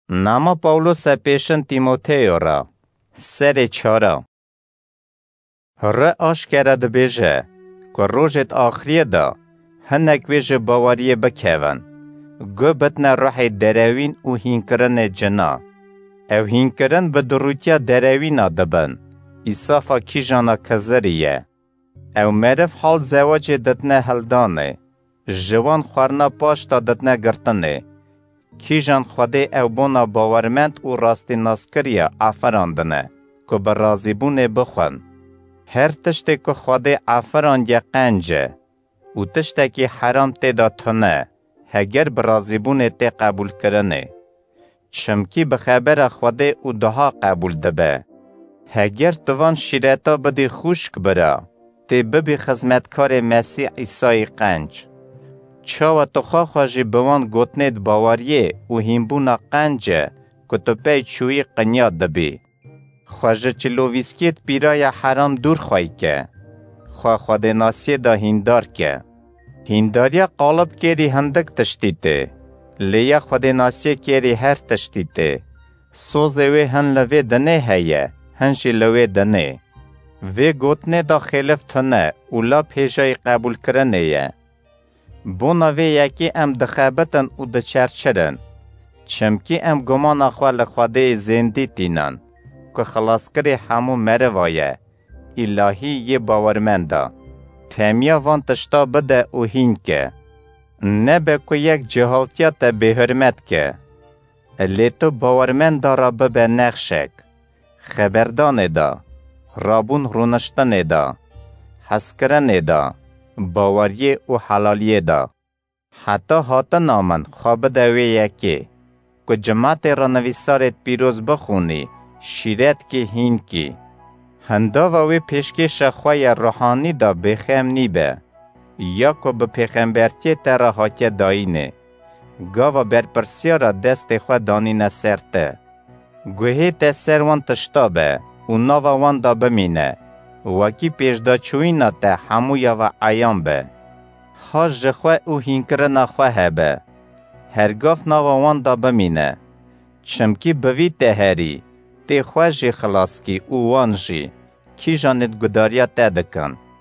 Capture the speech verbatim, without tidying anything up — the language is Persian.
Nama Paulus پیشن تیموتیو را سر چارا ره آشکره دبیجه که روژت آخریه دا هنک ویجه باوریه بکهون گو بتنه روح دروین و هینکرن جنا او هینکرن به دروتیا دروینا دبن ایصافا کی جانا کزریه او مرف حال زواج دتنه هلدانه جوان خورنا پاش تا دتنه گرتنه کی جان خوده او بونا باورمند و راستی ناسکریه آفراندنه که برازیبونه بخون هر تشتی که خوده آفران یقنجه و تشتی که حرام تیدا تنه هگر برازیبونه تی قبول کرنه چمکی بخبر خوده و دها قبول دبه هگر توان شیرتا بدی خوشک برا تی ببی خزمتکار مسیح عیسی قنج چاو تو خواهی بوان گوتنید باوریه و هیمبونا قنجه که تو پی چوی قنیاد دبی. خواهی چلوویسکیت پیرای حرام دور خواهی که. خواه خود ناسی دا هیندار که. هینداریا قالب کری هندک تشتیته. لیا خود ناسی کری هر تشتیته. سوزوی هن لوی دنه هیه. هنشی لوی دنه. وی گوتنه دا خیلف تنه اولا پیشای قبول کرنه یه. بونا وی یکی ام دخابتن و دچرچرن چمکی ام گمان اخوال خواده زندی تینن که خلاصکری همو مروایه الهی یه باورمنده تیمیا وان تشتا بده او هین که نبه که یک جهالتیت به حرمت که لیتو باورمنده را ببه نخشک خبردان دا رابون رونشتن دا حسکرن دا باوریه و حلالیه دا حتی حتی نامن خواب دوی یکی که جماعت را نویسارت پیروز بخونی شیرت که هین کی هندا و وی پیشکش خواه روحانی دا بخیم نیبه یا که به پیغمبرتی تر حاکه داینه گاوا برپرسیا را دست خواه دانی نسرته گوهی تسر وان تشتابه و ناوا وان دا بمینه وکی پیشدا چوینا تا همویا و عیان به خاش جخواه او هینکرنا خواه به هرگاف ناوان دا بمینه چمکی بوی تهری تی خواه جی خلاص کی او وان جی کی جانت گداریا تدکن